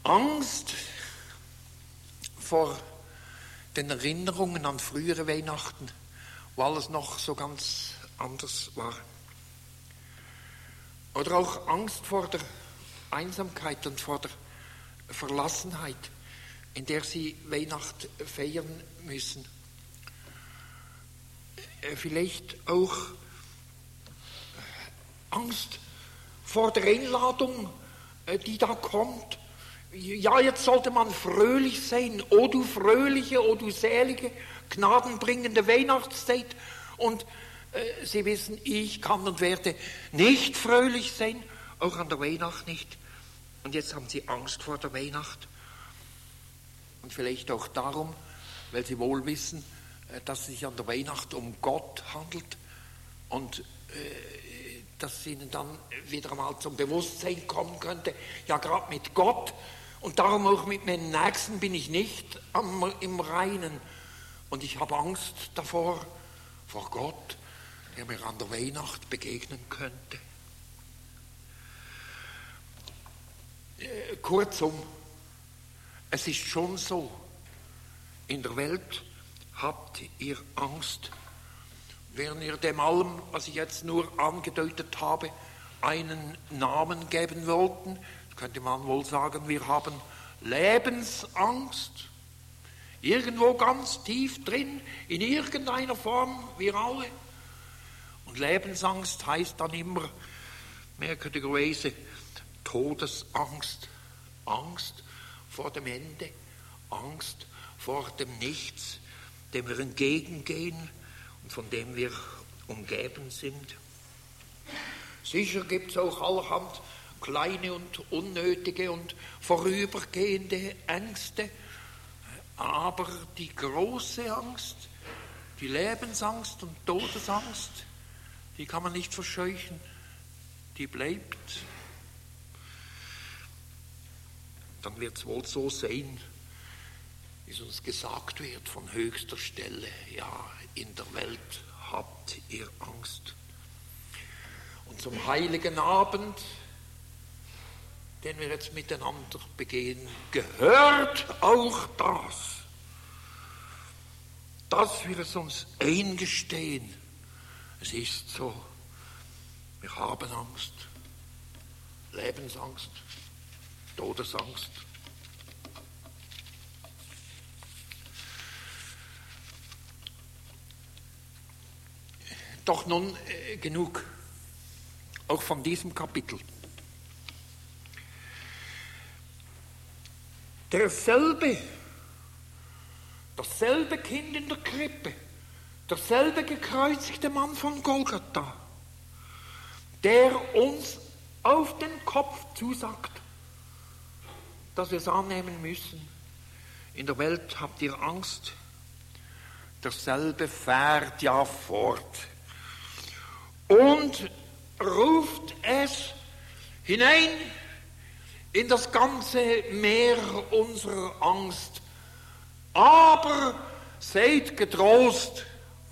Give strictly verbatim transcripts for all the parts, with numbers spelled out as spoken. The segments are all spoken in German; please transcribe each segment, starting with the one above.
Angst vor den Erinnerungen an frühere Weihnachten, wo alles noch so ganz anders war. Oder auch Angst vor der Einsamkeit und vor der Verlassenheit, in der sie Weihnacht feiern müssen. Vielleicht auch Angst vor der Einladung, die da kommt. Ja, jetzt sollte man fröhlich sein. O du fröhliche, o du selige, gnadenbringende Weihnachtszeit. Und äh, Sie wissen, ich kann und werde nicht fröhlich sein, auch an der Weihnacht nicht. Und jetzt haben Sie Angst vor der Weihnacht. Und vielleicht auch darum, weil Sie wohl wissen, äh, dass es sich an der Weihnacht um Gott handelt und äh, dass Ihnen dann wieder einmal zum Bewusstsein kommen könnte, ja, gerade mit Gott und darum auch mit meinen Nächsten bin ich nicht am, im Reinen. Und ich habe Angst davor, vor Gott, der mir an der Weihnacht begegnen könnte. Äh, kurzum, es ist schon so, in der Welt habt ihr Angst. Wenn ihr dem allem, was ich jetzt nur angedeutet habe, einen Namen geben wollten, könnte man wohl sagen, wir haben Lebensangst. Irgendwo ganz tief drin, in irgendeiner Form, wir alle. Und Lebensangst heißt dann immer, merkwürdigerweise, Todesangst. Angst vor dem Ende, Angst vor dem Nichts, dem wir entgegengehen und von dem wir umgeben sind. Sicher gibt es auch allerhand kleine und unnötige und vorübergehende Ängste, aber die große Angst, die Lebensangst und Todesangst, die kann man nicht verscheuchen, die bleibt. Dann wird es wohl so sein, wie es uns gesagt wird von höchster Stelle, ja, in der Welt habt ihr Angst. Und zum heiligen Abend, den wir jetzt miteinander begehen, gehört auch das, dass wir es uns eingestehen. Es ist so, wir haben Angst, Lebensangst, Todesangst. Doch nun äh, genug, auch von diesem Kapitel. Derselbe, dasselbe Kind in der Krippe, derselbe gekreuzigte Mann von Golgatha, der uns auf den Kopf zusagt, dass wir es annehmen müssen. In der Welt habt ihr Angst, derselbe fährt ja fort und ruft es hinein in das ganze Meer unserer Angst. Aber seid getrost.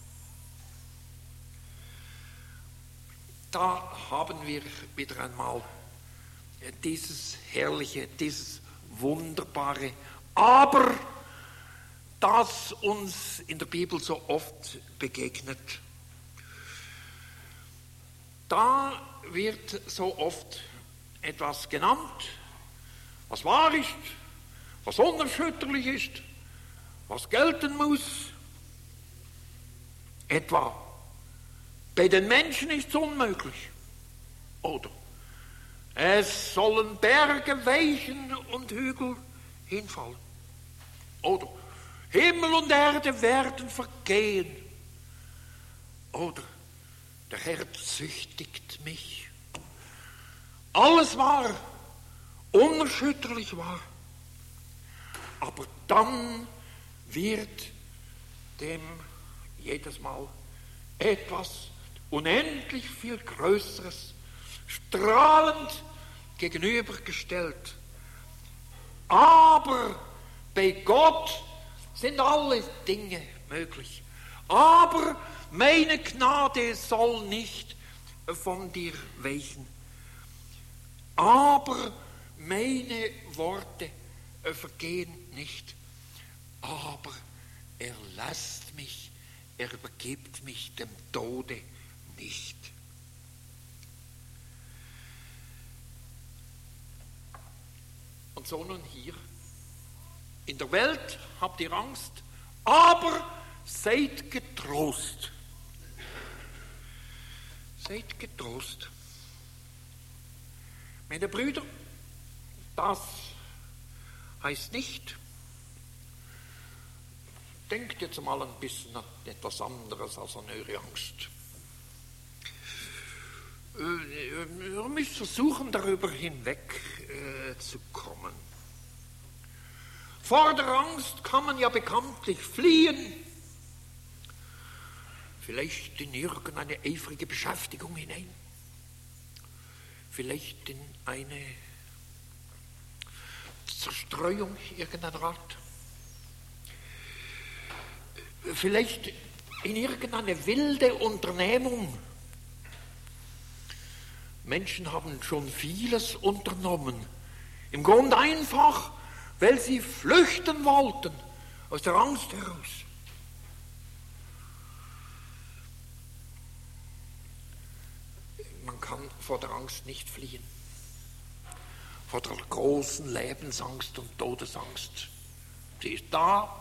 Da haben wir wieder einmal dieses herrliche, dieses wunderbare Aber, das uns in der Bibel so oft begegnet. Da wird so oft etwas genannt, was wahr ist, was unerschütterlich ist, was gelten muss. Etwa, bei den Menschen ist es unmöglich. Oder, es sollen Berge weichen und Hügel hinfallen. Oder, Himmel und Erde werden vergehen. Oder, der Herr züchtigt mich. Alles wahr, unerschütterlich wahr. Aber dann wird dem jedes Mal etwas unendlich viel Größeres, strahlend gegenübergestellt. Aber bei Gott sind alle Dinge möglich. Aber meine Gnade soll nicht von dir weichen. Aber meine Worte vergehen nicht, aber er lässt mich, er übergibt mich dem Tode nicht. Und so nun hier. In der Welt habt ihr Angst, aber seid getrost. Seid getrost. Meine Brüder, das heißt nicht, denkt jetzt mal ein bisschen an etwas anderes als an eure Angst. Ihr müsst versuchen, darüber hinweg äh, zu kommen. Vor der Angst kann man ja bekanntlich fliehen, vielleicht in irgendeine eifrige Beschäftigung hinein, vielleicht in eine Zerstreuung irgendeiner Art, vielleicht in irgendeine wilde Unternehmung. Menschen haben schon vieles unternommen, im Grunde einfach, weil sie flüchten wollten, aus der Angst heraus. Man kann vor der Angst nicht fliehen, vor der großen Lebensangst und Todesangst. Sie ist da.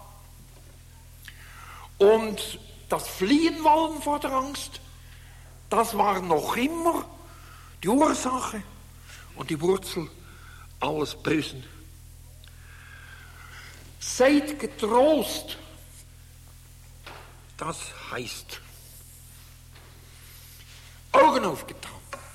Und das Fliehen wollen vor der Angst, das war noch immer die Ursache und die Wurzel alles Bösen. Seid getrost, das heißt, Augen aufgetan.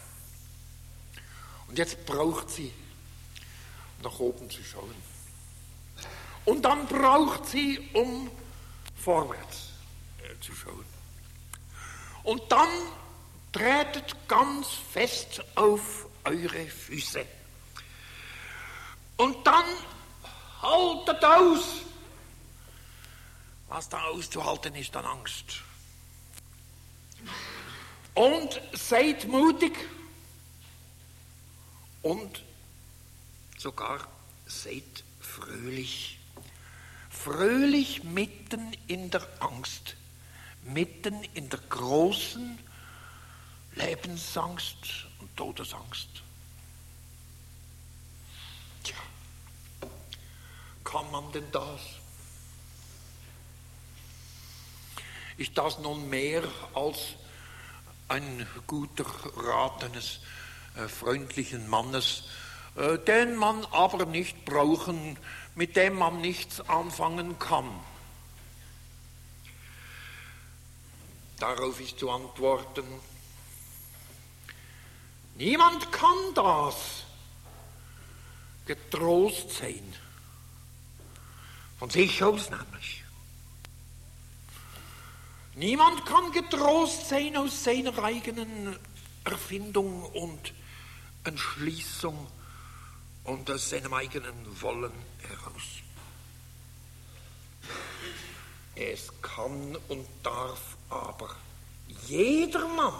Und jetzt braucht sie, nach oben zu schauen. Und dann braucht sie, um vorwärts äh, zu schauen. Und dann tretet ganz fest auf eure Füße. Und dann haltet aus. Was da auszuhalten ist an Angst. Und seid mutig. Und sogar seid fröhlich. Fröhlich mitten in der Angst. Mitten in der großen Lebensangst und Todesangst. Tja, kann man denn das? Ist das nun mehr als ein guter Rat eines äh, freundlichen Mannes, äh, den man aber nicht brauchen, mit dem man nichts anfangen kann? Darauf ist zu antworten, niemand kann das getrost sein. Von sich aus nämlich. Niemand kann getrost sein aus seiner eigenen Erfindung und Entschließung und aus seinem eigenen Wollen heraus. Es kann und darf aber jedermann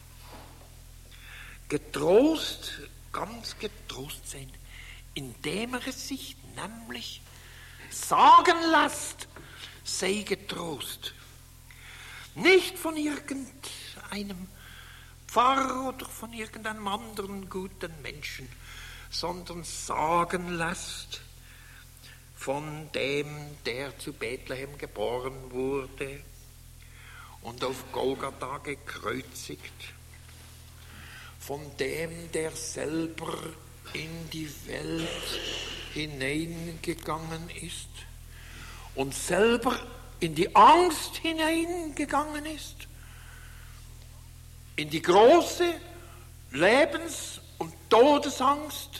getrost, ganz getrost sein, indem er es sich nämlich sagen lässt, sei getrost. Nicht von irgendeinem Pfarrer oder von irgendeinem anderen guten Menschen, sondern sagen lässt von dem, der zu Bethlehem geboren wurde und auf Golgatha gekreuzigt, von dem, der selber in die Welt hineingegangen ist und selber in die Angst hineingegangen ist, in die große Lebens- und Todesangst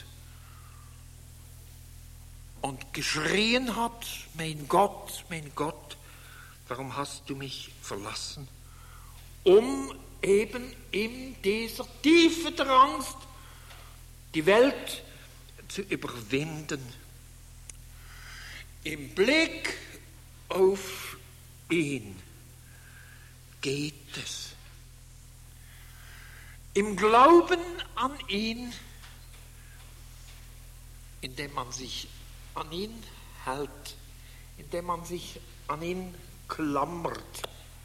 und geschrien hat, mein Gott, mein Gott, warum hast du mich verlassen? Um eben in dieser Tiefe der Angst die Welt zu überwinden. Im Blick auf ihn geht es. Im Glauben an ihn indem man sich an ihn hält, indem man sich an ihn klammert,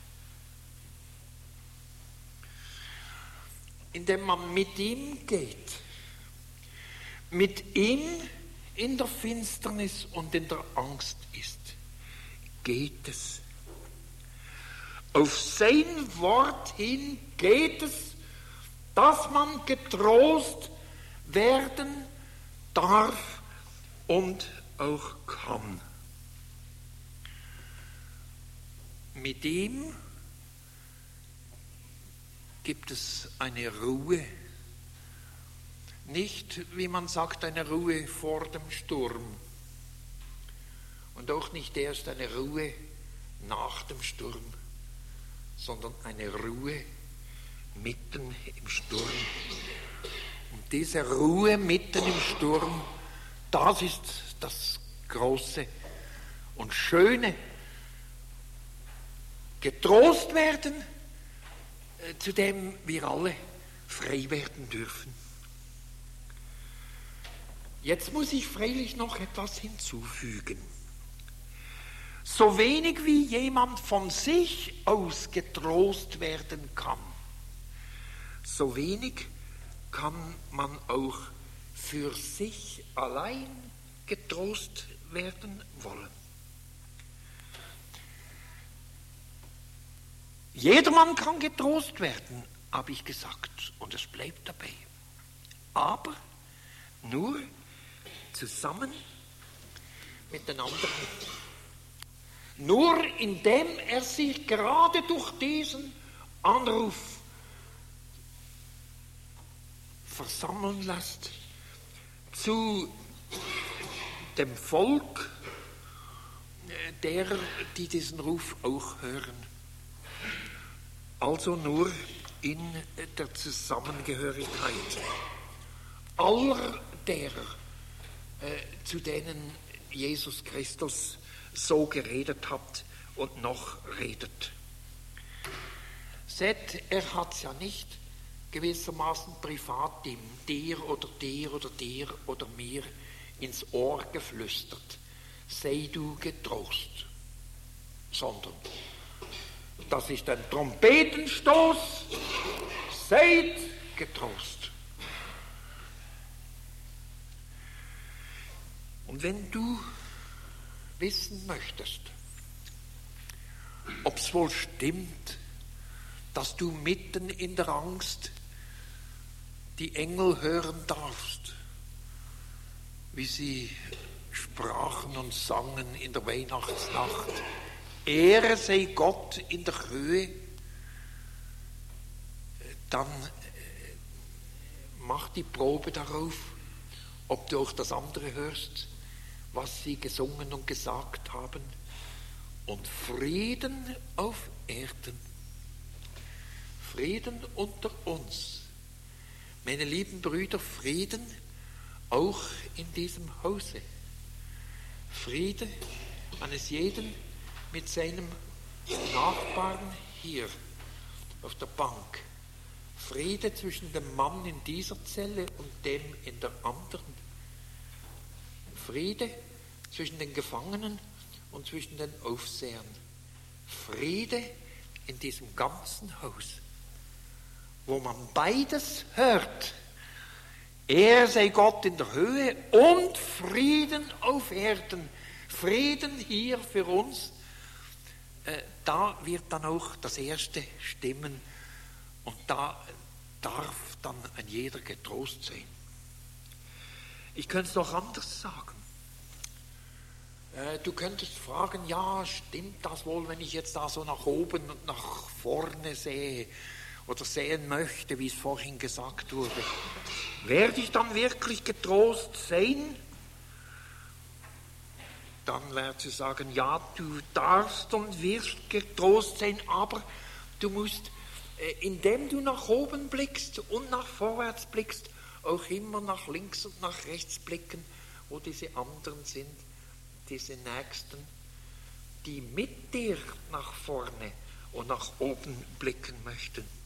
indem man mit ihm geht, mit ihm in der Finsternis und in der Angst ist, geht es. Auf sein Wort hin geht es, dass man getrost werden darf und auch kann. Mit ihm gibt es eine Ruhe, nicht, wie man sagt, eine Ruhe vor dem Sturm und auch nicht erst eine Ruhe nach dem Sturm, sondern eine Ruhe mitten im Sturm. Und diese Ruhe mitten im Sturm, das ist das Große und Schöne. Getrost werden, zu dem wir alle frei werden dürfen. Jetzt muss ich freilich noch etwas hinzufügen. So wenig wie jemand von sich aus getrost werden kann, so wenig kann man auch für sich allein getrost werden wollen. Jedermann kann getrost werden, habe ich gesagt, und es bleibt dabei. Aber nur zusammen mit den anderen. Nur indem er sich gerade durch diesen Anruf versammeln lässt zu dem Volk derer, die diesen Ruf auch hören. Also nur in der Zusammengehörigkeit aller derer, äh, zu denen Jesus Christus so geredet hat und noch redet. Seht, er hat es ja nicht gewissermaßen privat dem der oder der oder der oder mir ins Ohr geflüstert, sei du getrost, sondern das ist ein Trompetenstoß, seid getrost. Und wenn du wissen möchtest, ob es wohl stimmt, dass du mitten in der Angst die Engel hören darfst, wie sie sprachen und sangen in der Weihnachtsnacht, Ehre sei Gott in der Höhe, dann mach die Probe darauf, ob du auch das andere hörst, was sie gesungen und gesagt haben. Und Frieden auf Erden, Frieden unter uns. Meine lieben Brüder, Frieden auch in diesem Hause. Friede eines jeden mit seinem Nachbarn hier auf der Bank. Friede zwischen dem Mann in dieser Zelle und dem in der anderen. Friede zwischen den Gefangenen und zwischen den Aufsehern. Friede in diesem ganzen Haus, wo man beides hört. Er sei Gott in der Höhe und Frieden auf Erden. Frieden hier für uns. Äh, da wird dann auch das Erste stimmen und da darf dann ein jeder getrost sein. Ich könnte es noch anders sagen. Äh, du könntest fragen, ja, stimmt das wohl, wenn ich jetzt da so nach oben und nach vorne sehe oder sehen möchte, wie es vorhin gesagt wurde. Werde ich dann wirklich getrost sein? Dann werde ich sagen, ja, du darfst und wirst getrost sein, aber du musst, äh, indem du nach oben blickst und nach vorwärts blickst, auch immer nach links und nach rechts blicken, wo diese anderen sind, diese Nächsten, die mit dir nach vorne und nach oben blicken möchten.